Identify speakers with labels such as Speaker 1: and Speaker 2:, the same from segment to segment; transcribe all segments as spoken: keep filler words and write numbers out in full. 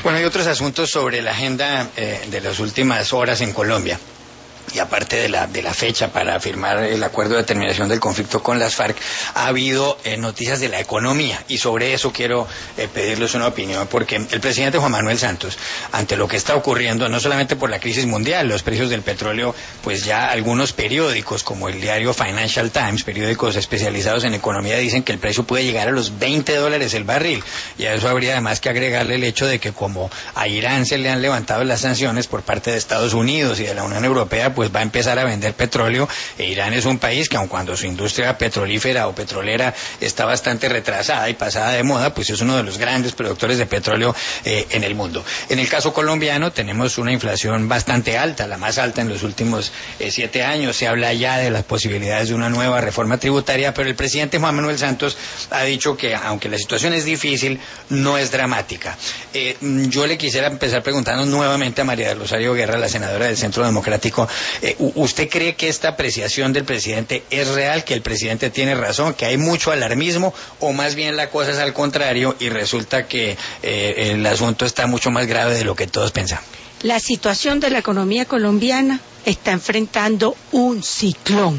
Speaker 1: Bueno, hay otros asuntos sobre la agenda eh, de las últimas horas en Colombia. Y aparte de la de la fecha para firmar el acuerdo de terminación del conflicto con las FARC, ha habido eh, noticias de la economía, y sobre eso quiero eh, pedirles una opinión, porque el presidente Juan Manuel Santos, ante lo que está ocurriendo, no solamente por la crisis mundial, los precios del petróleo, pues ya algunos periódicos, como el diario Financial Times, periódicos especializados en economía, dicen que el precio puede llegar a los veinte dólares el barril, y a eso habría además que agregarle el hecho de que como a Irán se le han levantado las sanciones por parte de Estados Unidos y de la Unión Europea, pues va a empezar a vender petróleo. E Irán es un país que, aun cuando su industria petrolífera o petrolera está bastante retrasada y pasada de moda, pues es uno de los grandes productores de petróleo eh, en el mundo. En el caso colombiano tenemos una inflación bastante alta, la más alta en los últimos eh, siete años. Se habla ya de las posibilidades de una nueva reforma tributaria, pero el presidente Juan Manuel Santos ha dicho que, aunque la situación es difícil, no es dramática. Eh, yo le quisiera empezar preguntando nuevamente a María del Rosario Guerra, la senadora del Centro Democrático, eh, ¿usted cree que esta apreciación del presidente es real, que el presidente tiene razón, que hay mucho alarmismo, o más bien la cosa es al contrario y resulta que eh, el asunto está mucho más grave de lo que todos pensamos?
Speaker 2: La situación de la economía colombiana está enfrentando un ciclón,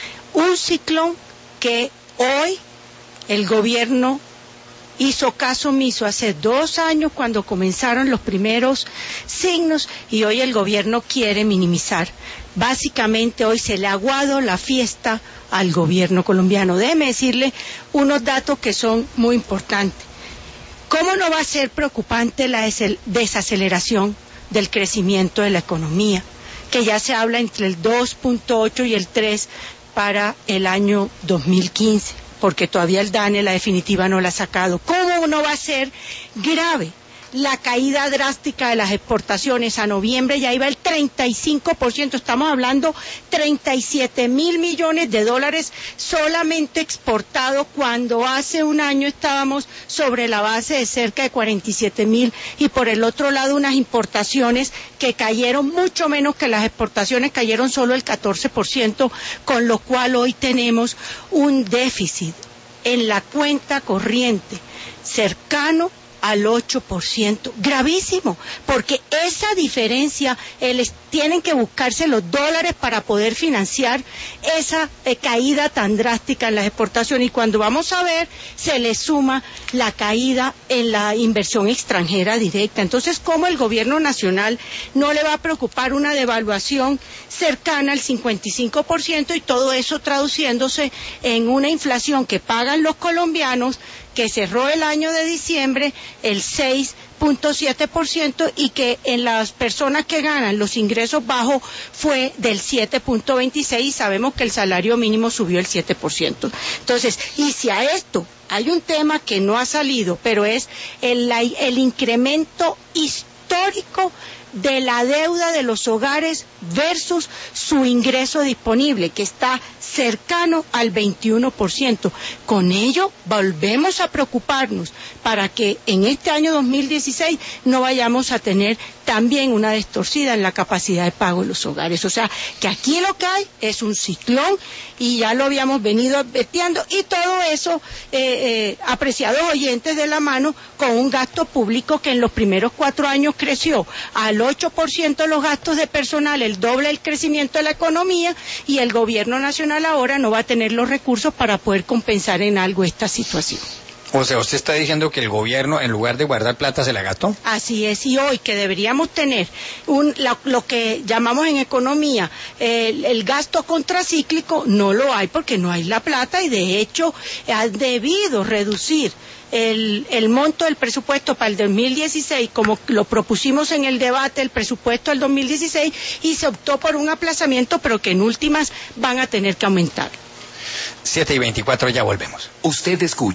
Speaker 2: un ciclón que hoy el gobierno hizo caso omiso hace dos años cuando comenzaron los primeros signos, y hoy el gobierno quiere minimizar. Básicamente hoy se le ha aguado la fiesta al gobierno colombiano. Déjeme decirle unos datos que son muy importantes. ¿Cómo no va a ser preocupante la desaceleración del crecimiento de la economía, que ya se habla entre el dos punto ocho y el tres para el año dos mil quince? Porque todavía el DANE, la definitiva, no la ha sacado. ¿Cómo no va a ser grave la caída drástica de las exportaciones? A noviembre ya iba el treinta y cinco por ciento, estamos hablando treinta y siete mil millones de dólares solamente exportados, cuando hace un año estábamos sobre la base de cerca de cuarenta y siete mil, y por el otro lado unas importaciones que cayeron mucho menos que las exportaciones, cayeron solo el catorce por ciento, con lo cual hoy tenemos un déficit en la cuenta corriente cercano al ocho por ciento, gravísimo, porque esa diferencia, el, tienen que buscarse los dólares para poder financiar esa eh, caída tan drástica en las exportaciones, y cuando vamos a ver, se le suma la caída en la inversión extranjera directa. Entonces, ¿cómo el gobierno nacional no le va a preocupar una devaluación cercana al cincuenta y cinco por ciento, y todo eso traduciéndose en una inflación que pagan los colombianos, que cerró el año de diciembre el seis punto siete por ciento, y que en las personas que ganan los ingresos bajos fue del siete punto veintiséis, y sabemos que el salario mínimo subió el siete por ciento. Entonces, y si a esto hay un tema que no ha salido, pero es el, el incremento histórico de la deuda de los hogares versus su ingreso disponible, que está cercano al veintiuno por ciento. Con ello volvemos a preocuparnos para que en este año dos mil dieciséis no vayamos a tener también una distorsión en la capacidad de pago de los hogares. O sea, que aquí lo que hay es un ciclón, y ya lo habíamos venido advirtiendo, y todo eso, eh, eh, apreciados oyentes, de la mano con un gasto público que en los primeros cuatro años creció al ocho por ciento los gastos de personal, el doble del crecimiento de la economía, y el gobierno nacional ahora no va a tener los recursos para poder compensar en algo esta situación.
Speaker 1: O sea, usted está diciendo que el gobierno, en lugar de guardar plata, se la gastó.
Speaker 2: Así es, y hoy que deberíamos tener un, la, lo que llamamos en economía el, el gasto contracíclico, no lo hay porque no hay la plata, y de hecho ha debido reducir El, el monto del presupuesto para el dos mil dieciséis, como lo propusimos en el debate, el presupuesto del dos mil dieciséis, y se optó por un aplazamiento, pero que en últimas van a tener que aumentar.
Speaker 1: siete y veinticuatro, ya volvemos.
Speaker 3: Usted escucha.